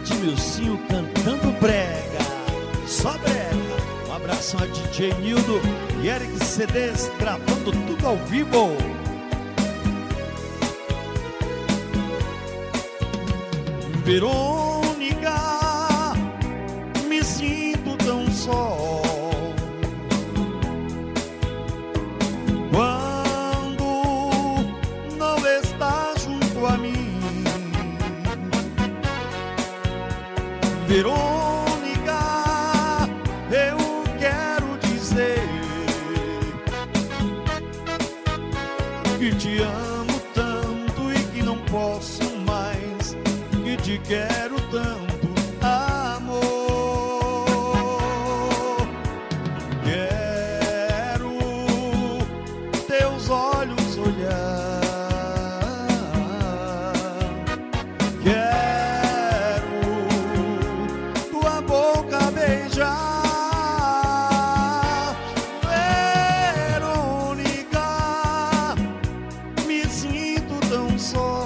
Admilcinho cantando brega, só brega. Um abração a DJ Nildo e Eric CDs gravando tudo ao vivo. Verônica, me sinto tão só quando não está junto a mim. Verônica, eu quero dizer que te amo tanto e que não posso mais, que te quero tanto, amor. Quero teus olhos olhar, quero tua boca beijar. Verônica, me sinto tão só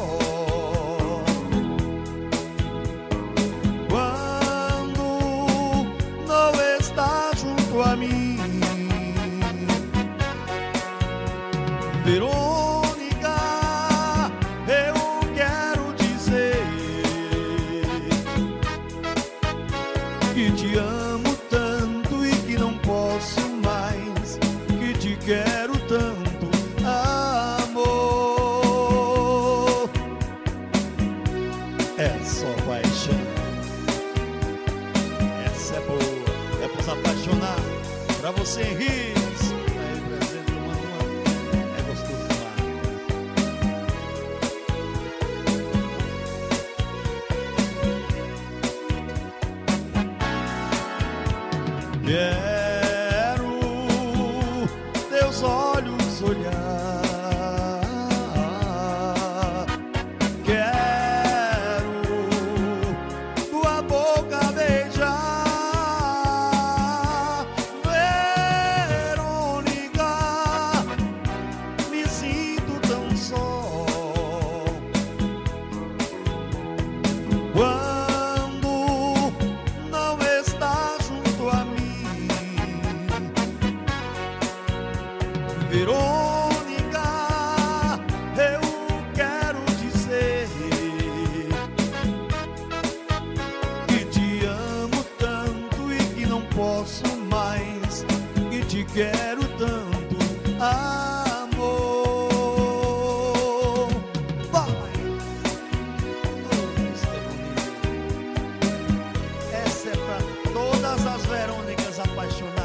a mim. Verônica, eu quero dizer que te amo tanto e que não posso mais, que te quero tanto, amor. É só paixão, essa é boa. É pros apaixonados, pra você rir. Aí, presente, uma, é gostoso demais. Quero teus olhos olhar, quero tua boca beijar. Quando não está junto a mim, Verônica, eu quero dizer que te amo tanto e que não posso mais, que te quero tanto, amor. Vai! Essa é pra todas as Verônicas apaixonadas.